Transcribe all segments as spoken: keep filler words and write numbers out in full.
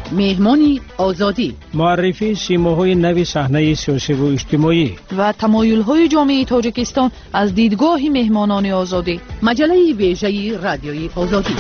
مهمانی آزادی، معرفی سیماهای نوی صحنه سیاسی و اجتماعی و تمایل‌های جامعه تاجیکستان از دیدگاه مهمانان آزادی. مجله ویژه رادیوی آزادی.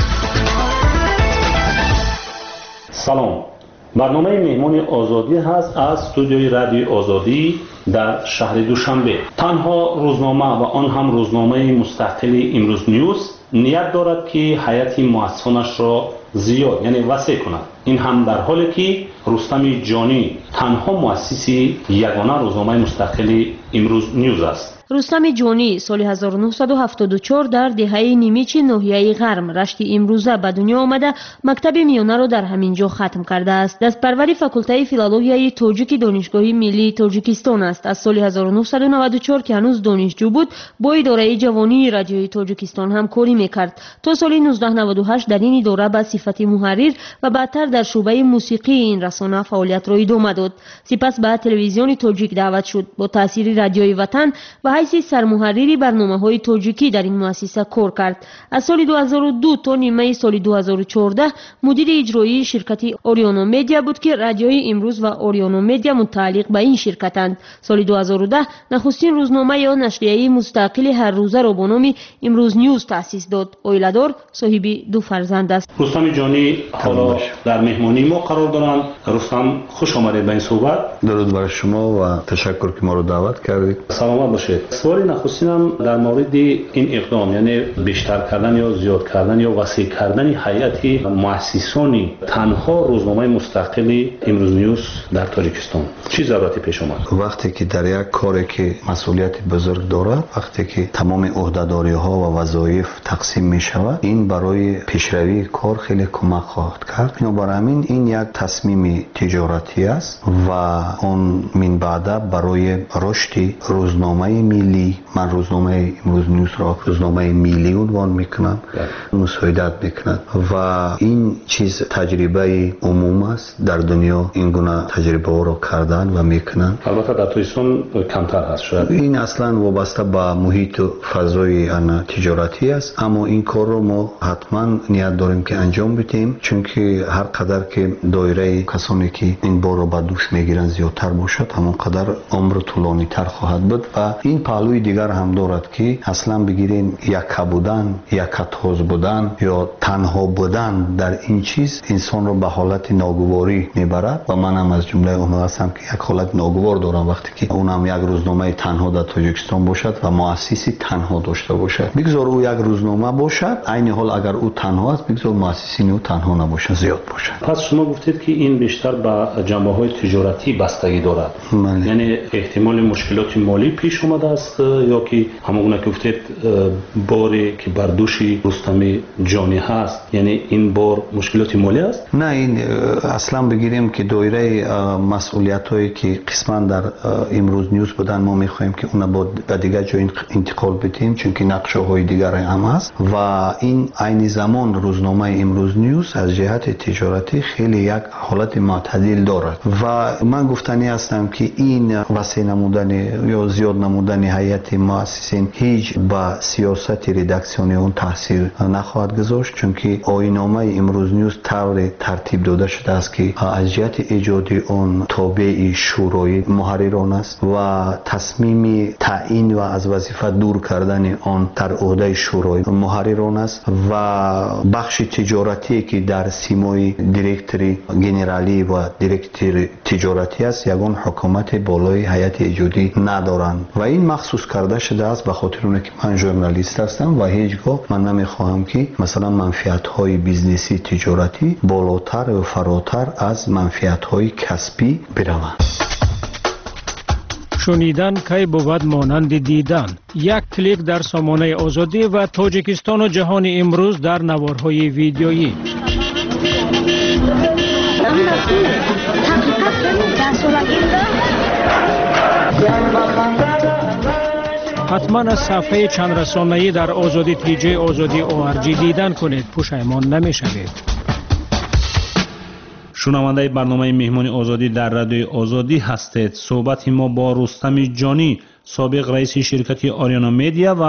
سلام، برنامه مهمان آزادی هست از استودیوی رادیوی آزادی در شهر دوشنبه. تنها روزنامه و آن هم روزنامه مستقل امروز نیوز نیت دارد که هیئت مؤسسانش را زیاد یعنی وسیع کند. این هم در حالی که رستم جانی تنها مؤسس یگانه روزنامه مستقل امروز نیوز است. رستم جانی سال هزار و نهصد و هفتاد و چهار در دهه نیمچه ناحیه غرم رشت امروزه به دنیا آمده مکتب میانه را در همین جا ختم کرده است. دستپروری فاکولته فیلولوژی تاجیک دانشگاه ملی تاجیکستان است. از سال هزار و نهصد و نود و چهار که هنوز دانشجو بود با اداره جوانی رادیوی تاجیکستان هم کاری میکرد. تا سال نوزده نود و هشت در این اداره به صفت محرر و بعدتر در شعبه موسیقی این رسانه فعالیت را ادامه داد. سپس به تلویزیون تاجیک دعوت شد. با تاثیر رادیوی وطن و حیث سرمحرری برنامه‌های تاجیکی در این مؤسسه کار کرد. از سال دو هزار و دو تا نیمه سال دو هزار و چهارده مدیر اجرایی شرکت اوریانا مدیا بود که رادیوی امروز و اوریانا مدیا متعلق به این شرکتند. سال دو هزار و ده نخستین روزنامه یا نشریه مستقل هر روزه را با نام امروز نیوز تأسیس داد. اویلادار صاحب دو فرزند است. رستم جانی حالا در مهمانی ما قرار دارند. رستم خوش آمدید به این صحبت. درود بر شما و تشکر که ما رو دعوت کردید. سلامت باشید. سوال نخستینم در مورد این اقدام یعنی بیشتر کردن یا زیاد کردن یا وسیع کردن هیئت مؤسسانی تنها روزنامه مستقل امروز نیوز در تاجیکستان چه ضرورتی پیش آمد؟ وقتی که در یک کاری که مسئولیت بزرگ دارد، وقتی که تمام عهده‌داری ها و وظایف تقسیم می شود، این برای پیشروی کار خیلی کمک خواهد کرد. بنابراین همین این یک تصمیم تجارتی است و اون من بعد برای رشد روزنامه ملی، من روزنامه امروز نیوز را روزنامه ملی عنوان میکنم، مساعدت میکند و این چیز تجربه عموم است در دنیا. این گونه تجربه ها را کردن و میکنن. البته در تاجیکستان کمتر هست شاید. این اصلا وابسته به محیط و فضای آن تجارتی است، اما این کار رو ما حتما نیت داریم که انجام بدیم، چون که هر قدر که دایره کسانی که این بار رو به دوش میگیرن زیادتر باشد، همون قدر عمر طولانی تر خواهد بود. و این پهلوی دیگر هم دارد که اصلا بگیرین یک بودن، یک تاز بودن یا تنها بودن در این چیز انسان رو به حالت ناگواری میبرد و من هم از جمله اونها هستم که یک حالت ناگوار دارم وقتی که اونم یک روزنامه تنها در تاجیکستان باشد و مؤسسی تنها داشته باشد. بگذار او یک روزنامه باشد، عین حال اگر او تنها است بگذار مؤسسی او تنها نباشه، زیاد باشه. پس شما گفتید که این بیشتر به جنبه‌های تجارتی بستگی دارد. مالی. یعنی احتمال مشکلات مالی پیش اومده است یا که همون که گفتید باری که بر دوش رستم جانی هست، یعنی این بار مشکلات مالی است؟ نه، این اصلا بگیریم که دایره مسئولیت هایی که قسما در امروز نیوز بودن ما میخوایم که اونا با به دیگر جای انتقال بدیم، چون که نقشه های دیگر هم هست و این عین زمان روزنامه امروز نیوز از جهت تجارتی خیلی یک حالت معتدل دارد و من گفتنی هستم که این وسیع نمودن یا زیاد نمودن هیئت مؤسسین هیچ با سیاست ردکسیونی اون تاثیر نخواهد گذاشت، چون که آیین‌نامه امروز نیوز طور ترتیب داده شده است که از جهت ایجادی اون تابع شورای محرران است و تصمیم تعیین و از وظیفه دور کردن آن در عهده شورای محرران است و بخش تجارتی که در سیمای دیرکتوری گنرالی و دیرکتور تجارتی است یگان حکومت بالای هیئت ایجادی ندارند و این مخصوص کرده شده است به خاطر اون که من ژورنالیست هستم و هیچگاه من نمیخواهم که مثلا منفعت های بیزنسی تجارتی بالاتر و فراتر از منفعت های کسبی بروند. شنیدن کی بود مانند دیدن. یک کلیک در سامانه آزادی و تاجیکستان و جهان امروز در نوارهای ویدیویی. حتما از صفحه چند رسانه‌ای در آزادی تیجی آزادی او ار جی دیدن کنید، پشیمان نمی‌شوید. شنونده برنامه مهمان آزادی در رادیو آزادی هستید. صحبت ما با رستم جانی، سابق رئیس شرکت اوریانا مدیا و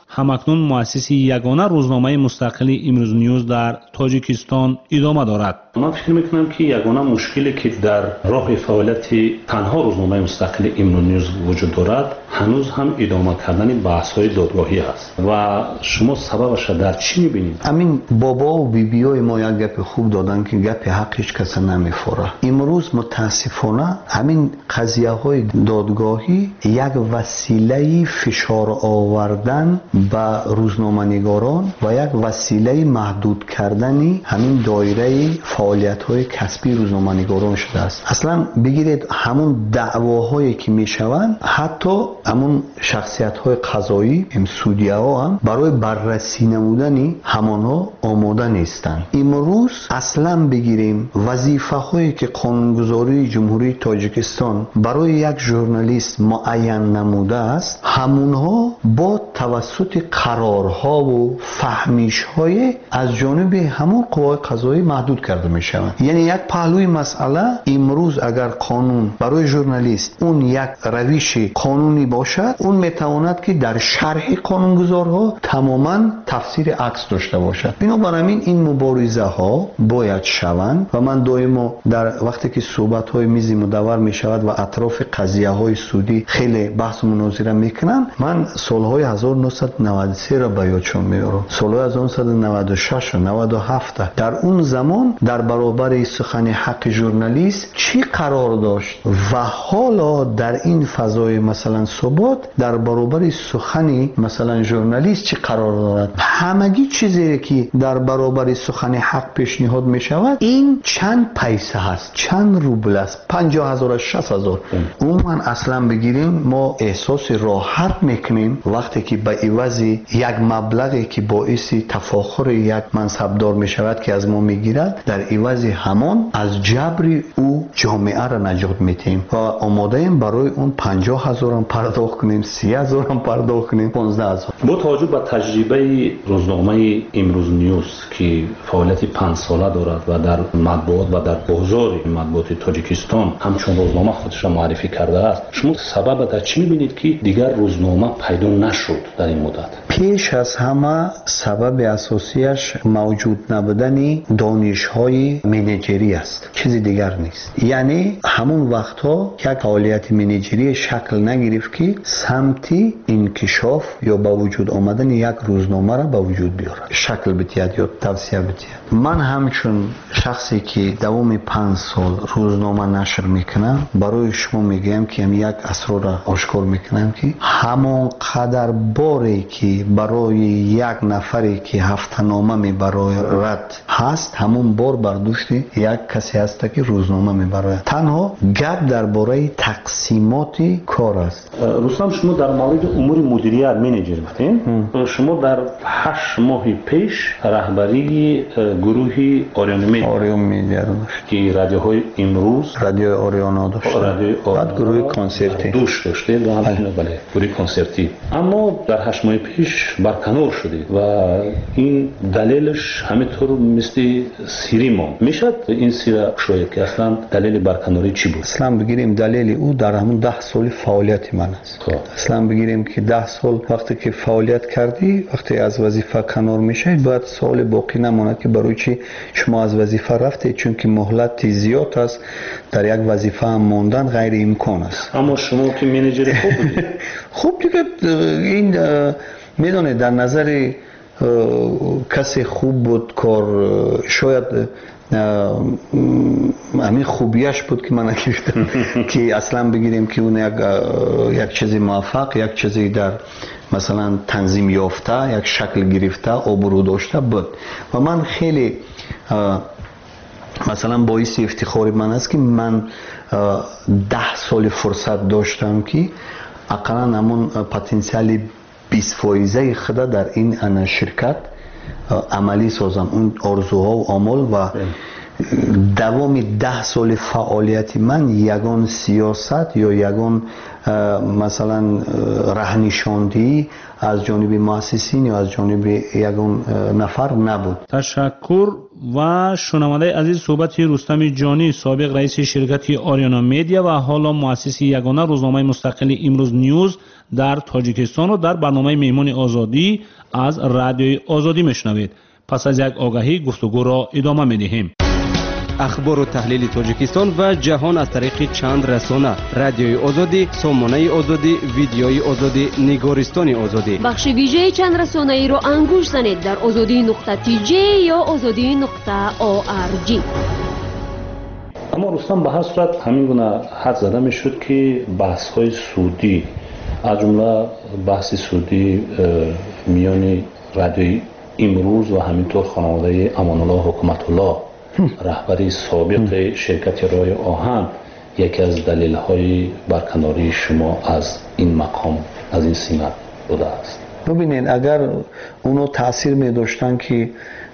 همکنون مؤسس یگانه روزنامه مستقل امروز نیوز در تاجیکستان ادامه دارد. من فکر میکنم که یگانه مشکلی که در راه فعالیت تنها روزنامه مستقل امروز نیوز وجود دارد هنوز هم ادامه کردن بحث‌های دادگاهی است و شما سببش در چی می‌بینید؟ همین بابا و بیبیای ما یک گپ خوب دادن که گپ حق هیچ کس نمی‌خوره. امروز متاسفانه همین قضیه‌های دادگاهی یک وسیله فشار آوردن به روزنامه‌نگاران و یک وسیله محدود کردن همین دایره فعالیت‌های کسبی روزنامه‌نگاران شده است. اصلا بگیرید همون دعواهایی که میشوند حتی همون شخصیت‌های قضایی ام سودی‌ها هم برای بررسی نمودن همانها آماده نیستند. امروز اصلا بگیریم وظیفه‌هایی که قانونگذاری جمهوری تاجیکستان برای یک ژورنالیست معین نموده است همونها با توسط قرارها و فهمیش‌های از جانب همون قوای قضایی محدود کرده می‌شوند. یعنی یک پهلوی مسئله امروز اگر قانون برای ژورنالیست اون یک روش قانونی باشد اون میتواند که در شرح قانونگذارها تماما تفسیر عکس داشته باشد. بنابراین این مبارزه ها باید شوند و من دائما در وقتی که صحبت های میزی مدور می شود و اطراف قضیه های سودی خیلی بحث و مناظره میکنم من سالهای هزار و نهصد و نود و سه را به یادشون میارم، سالهای هزار و نهصد و نود و شش و نود و هفت در اون زمان در برابر سخن حق ژورنالیست چی قرار داشت و حالا در این فضای مثلا ثبات در برابر سخن مثلا ژورنالیست چی قرار دارد. همگی چیزی که در برابر سخن حق پیشنهاد می شود این چند پیسه هست، چند روبل است، پنجاه هزار شصت هزار. اون من اصلا بگیریم ما احساس راحت میکنیم وقتی که به عوض یک مبلغی که باعث تفاخر یک منصبدار می شود که از ما میگیرد در عوض همان از جبر او جامعه را نجات میتیم و آماده ایم برای اون پنجاه هزار هم پرداخت کنیم، سی هزار هم پرداخت کنیم، پانزده هزار. با توجه به تجربه روزنامه امروز نیوز که فعالیت پنج ساله دارد و در مطبوعات و در بازار مطبوعات تاجیکستان همچون روزنامه خودش را معرفی کرده است، شما سبب در چی می‌بینید که دیگر روزنامه پیدا نشد در این مدت؟ پیش از همه سبب اساسیش موجود نبودن دانش‌های منیجری است، چیزی دیگر نیست. یعنی همون وقتها یک فعالیت منیجری شکل نگرفت که سمتی انکشاف یا با وجود آمدن یک روزنامه را با وجود بیارد، شکل بتید یا توسعه بتید. من همچون شخصی که دوام پنج سال روزنامه نشر میکنم برای شما میگم که هم یک اسرار را آشکار میکنم که همون قدر باری که برای یک نفری که هفته‌نامه میبراید هست همون بار برداشت یک کسی هست که روزنامه میبراید. تنها گپ درباره تقسیمات کار است. رستم شما در مورد امور مدیریت منیجر بودین. شما در هشت ماه پیش رهبری گروه آریون میدیا آریون میدیا داشت که رادیوهای امروز رادیو آریانا داشت، بعد گروه کنسرتی دوش داشته و همچنین بله گروه کنسرتی. اما در هشت ماه پیش برکنار شدید و این دلیلش همینطور مثل سیری ما میشد این سیره شاید که اصلا دلیل برکناری چی بود؟ اصلا بگیریم دلیل او در همون ده سال فعالیت من است. خب. اصلا بگیریم که ده سال وقتی که فعالیت کردی وقتی از وظیفه کنار میشه باید سال باقی نماند که برای چی شما از وظیفه رفته، چون که مهلت زیاد است در یک وظیفه هم ماندن غیر امکان است. اما شما که منیجر خوب بودید خوب دیگه این میدونه در نظر کسی خوب بود کار شاید همین خوبیش بود که من گرفتم که اصلا بگیریم که اون یک یک چیزی موفق یک چیزی در مثلا تنظیم یافته یک شکل گرفته آبرو داشته بود و من خیلی مثلا باعث افتخار من است که من ده سال فرصت داشتم که اقلا همون پتانسیل بیست فایزه خود در این شرکت عملی سازم. اون آرزوها و آمال و دوام ده سال فعالیت من یگان سیاست یا یگان مثلا رهنشاندهی از جانب مؤسسین یا از جانب یگان نفر نبود. تشکر و شنونده عزیز، صحبت رستم جانی، سابق رئیس شرکت آریانا میدیا و حالا مؤسس یگانه روزنامه مستقل امروز نیوز در تاجیکستان رو در برنامه مهمان آزادی از رادیوی آزادی میشنوید. پس از یک آگاهی گفتگو را ادامه میدهیم. اخبار و تحلیل تاجیکستان و جهان از طریق چند رسانه: رادیوی آزادی، سامانه آزادی، ویدیوی آزادی، نگارستان آزادی. بخش ویژه چند رسانه ای را انگوش زنید در آزادی نقطه تی جی یا آزادی نقطه او آر جی. اما رستم به هر صورت همین گونه حد زده میشد که بحث های سودی از جمله بحث سودی میان رادیوی امروز و همینطور خانواده امان الله حکمت الله رهبری سابق شرکت رای آهن یکی از دلیل های برکناری شما از این مقام، از این سمت بوده است. ببینید اگر اونو تاثیر می داشتن که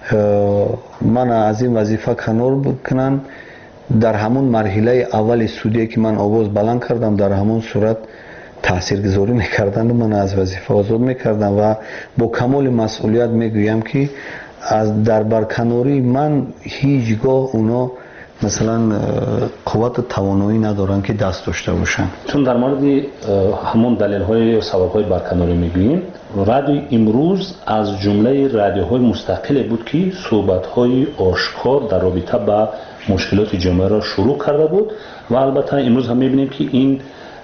من از این وظیفه کنار بکنن، در همون مرحله اول سودی که من آواز بلند کردم در همون صورت تاثیرگذاری میکردن و من از وظیفه آزاد میکردم و با کمال مسئولیت میگویم که از در برکناری من هیچگاه اونا مثلا قوت و توانایی ندارن که دست داشته باشن. چون در مورد همون دلیل های و سبب های برکناری میگوییم، رادیو امروز از جمله رادیوهای مستقل بود که صحبت های آشکار در رابطه با مشکلات جامعه را شروع کرده بود و البته امروز هم میبینیم که این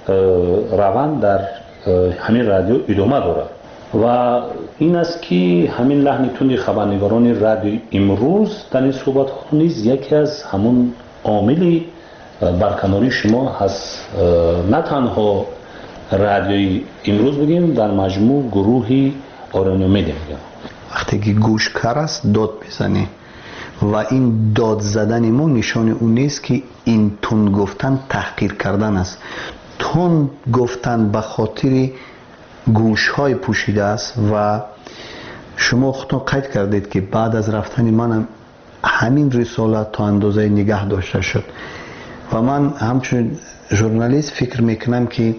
روند در همین رادیو ادامه دارد و این است که همین لحن تند خبرنگاران رادیو امروز در این صحبت ها نیز یکی از همون عامل برکناری شما هست. نه تنها رادیو امروز بگیم، در مجموع گروهی آریانا میدیا بگیم. وقتی که گوش کر است داد بزنی و این داد زدن ما نشان اون نیست که این تند گفتن تحقیر کردن است. تند گفتن به خاطر گوش های پوشیده است و شما خودتون قید کردید که بعد از رفتن منم همین رسالت تا اندازه نگه داشته شد و من همچون ژورنالیست فکر میکنم که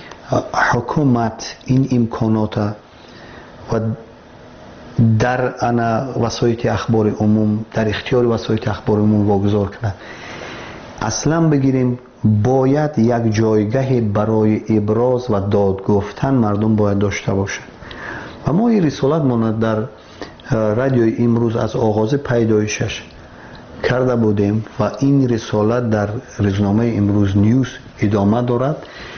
حکومت این امکانات و در انا وسایط اخبار عموم، در اختیار وسایط اخبار عموم واگذار کنه. اصلا بگیریم باید یک جایگاه برای ابراز و داد گفتن مردم باید داشته باشند و ما این رسالت ما در رادیو امروز از آغاز پیدایشش کرده بودیم و این رسالت در روزنامه امروز نیوز ادامه دارد.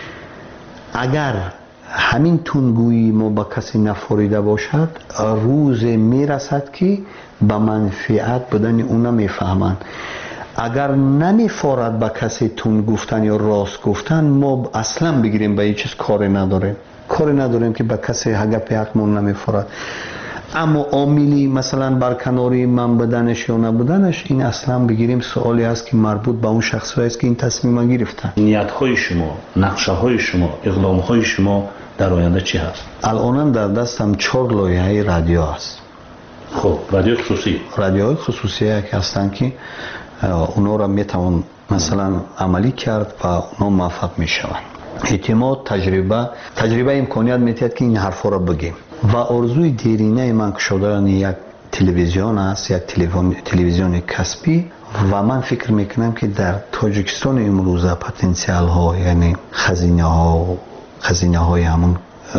اگر همین تندگویی ما با کسی نفوریده باشد، روز میرسد که به منفعت بدن اونا میفهمند. اگر نمیفارد با کسی تون گفتن یا راست گفتن، ما اصلا بگیریم به هیچ چیز کاری نداریم کاری نداریم که با کسی هگپ حقمون نمیفارد. اما عاملی مثلا برکناری من بدنش یا نبودنش، این اصلا بگیریم سوالی است که مربوط به اون شخصی است که این تصمیم گرفتن. نیت های شما، نقشه های شما، اقدام های شما در آینده چی هست؟ الان در دستم چهار لایحه رادیو است. خب رادیو خصوصی رادیوهای خصوصی که هستن که اونا را میتوان مثلا عملی کرد و اونا موفق میشوند. اعتماد، تجربه تجربه امکانیت میتید که این حرفا را بگیم و آرزوی دیرینه من که شدن یک تلویزیون است، یک تلویزیون کسبی و من فکر میکنم که در تاجیکستان امروزه پتانسیل ها، یعنی خزینه ها خزینه های همون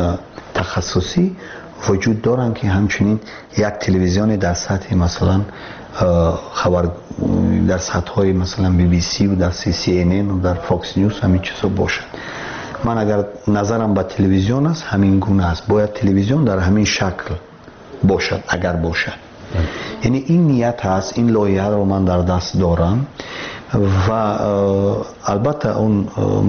تخصصی وجود دارن که همچنین یک تلویزیون در سطح مثلا خبر در سطح های مثلا بی بی سی و در سی سی ان ان و در فاکس نیوز همین چیزا باشد. من اگر نظرم به تلویزیون است همین گونه است، باید تلویزیون در همین شکل باشد اگر باشد. یعنی این نیت هست، این لایحه رو من در دست دارم و البته اون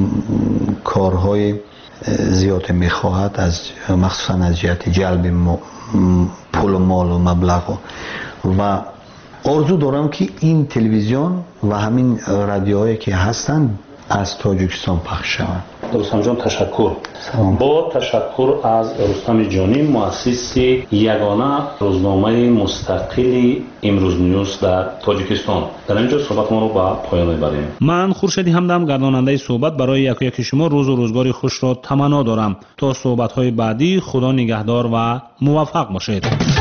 کارهای زیاد میخواهد، از مخصوصا از جهت جلب پول و مال و مبلغ و آرزو دارم که این تلویزیون و همین رادیوهایی که هستن از تاجیکستان پخش شوند. رستم جان تشکر. سلام. با تشکر از رستم جانی، مؤسس یگانه روزنامه مستقل امروز نیوز در تاجیکستان. در اینجا صحبت ما رو به پایان میبریم. من خورشیدی همدم گرداننده صحبت برای یک یک شما روز و روزگار خوش را تمنا دارم. تا صحبت های بعدی، خدا نگهدار و موفق باشید.